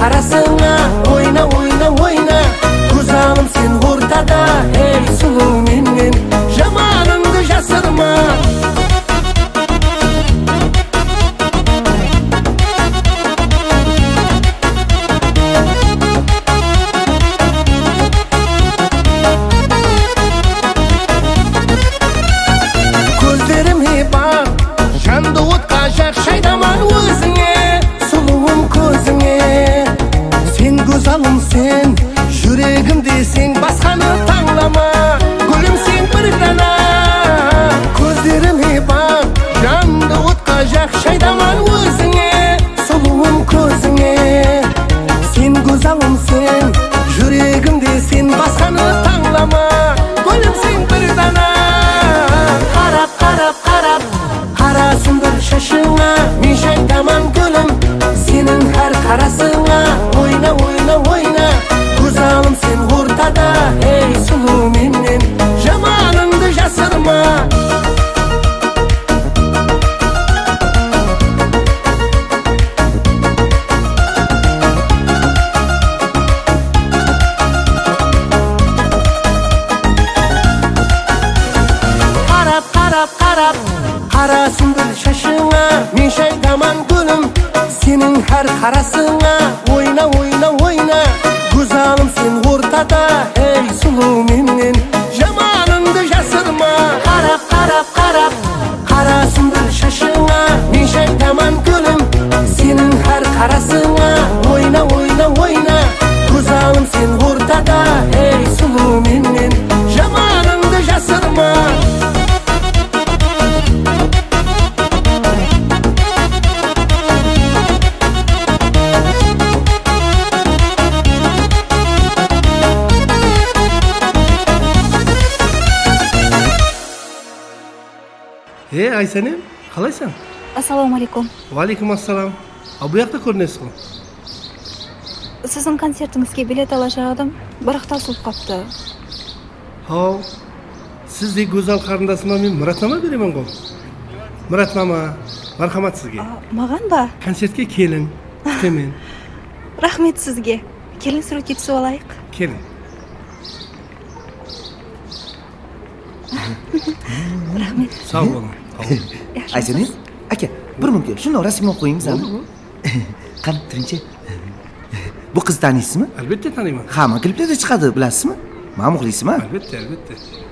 qarasına oyna oyna oyna Güzelim sen ortada ey sulu menden Jamanыңды жасырма Gözlerime bak жанды отқа жақ шайдаман өзіңе сұлуым көзіңе сен güzelimсің жүрегімде сен басқаны таңдама гүлім сен бір дана көздеріме бақ жанды отқа жақ шайдаман өзіңе сұлуым көзіңе сен güzelimсің жүрегімде сен басқаны таңдама гүлім сен бір дана қарап қарап қарап Қарасыңдар шашыңа мен жайдаман гүлім сенің әр қарасыңа ойна ойна ойна Güzelim сен ортада ей сұлу менен жаманыңды жасырма қарап қарап қарап Қарасыңдар шашыңа мен жайдаман гүлім сенің әр қарасыңа ойна ойна ойна Güzelim сен ортада ей сұлу менен жаманыңды жасырма қарап қарап қарап Қарасыңдар шашыңа мен жайдаман гүлім сенің әр қарасыңа ойна ойна ойна Güzelim сен ортада ей сұлу менен жаманыңды жасырма Айсәнем, қалайсың? Ассалаумалейкум. Валейкум ассалам. Ал бұл жақта көрінесіз ғой? Сіздің концертіңізге билет ала жадым, бірақ таусылып қапты. Хау, сіздей көзал қарындасыма мен Мұратнама беремін ғой. Мұратнама, мархамат сізге. Маған ба? Концертке келін, күтемін. Рахмет сізге. Келін суретке түсіп алайық. Келін. Рахмет. Сау болың. Aysenin, aka, bir mumkin shuni rasmini qo'yingiz abi. Qani, turingchi. Bu qizni taniysizmi? Albatta taniyman. Hamma kliplarda chiqadi, bilasizmi? Men muxlisman. Albatta, albatta.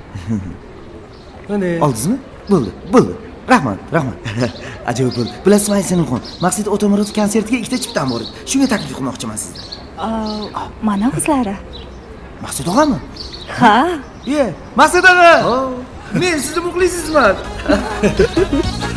Mana. Oldingizmi? Bo'ldi. Rahmat. Ajoyib bo'ldi. Bilasizmi Ayseninxon, Maqsud Otamuratov konsertiga ikkita chiptam bor edi. Shunga taklif qilmoqchiman sizga. Mana o'zlari. Maqsud og'ami? Ha. Maqsud og'a. Men sizni muxlisizman.